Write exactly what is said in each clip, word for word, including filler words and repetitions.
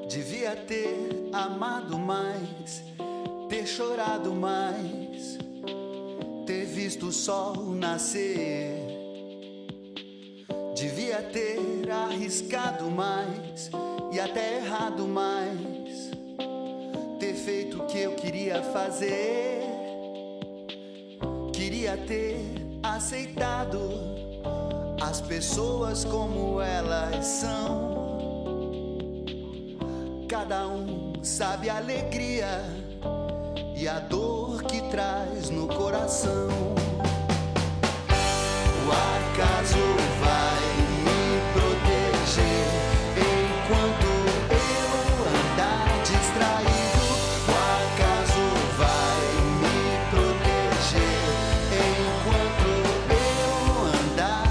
Devia ter amado mais, ter chorado mais, ter visto o sol nascer. Devia ter arriscado mais e até errado mais, ter feito o que eu queria fazer. Queria ter aceitado as pessoas como elas são. Cada um sabe a alegria e a dor que traz no coração. O acaso vai me proteger enquanto eu andar distraído. O acaso vai me proteger enquanto eu andar.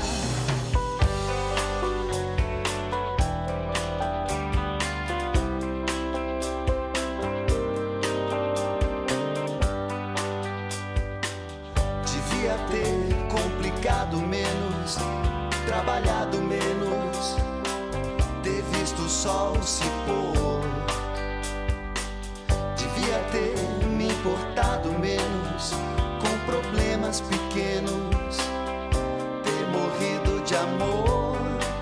Devia ter complicado menos, trabalhado menos, ter visto o sol se pôr. Devia ter me importado menos com problemas pequenos, ter morrido de amor.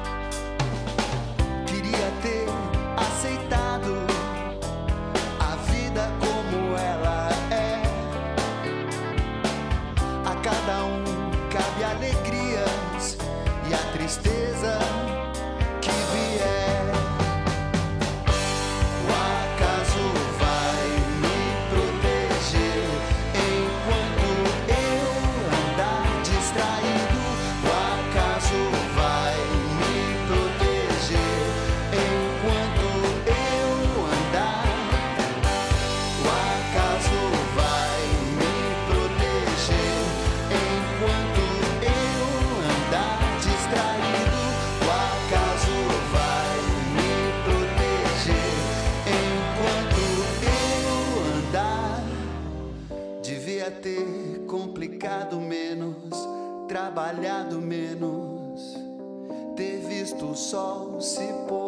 Queria ter aceitado a vida como ela é. A cada um cabe alegrias e a tristeza que vier. O acaso vai me proteger enquanto eu andar distraído. O acaso vai me proteger enquanto eu andar. O acaso vai me proteger enquanto eu andar distraído. O acaso vai me proteger enquanto eu andar. Devia ter complicado menos, trabalhado menos, ter visto o sol se pôr.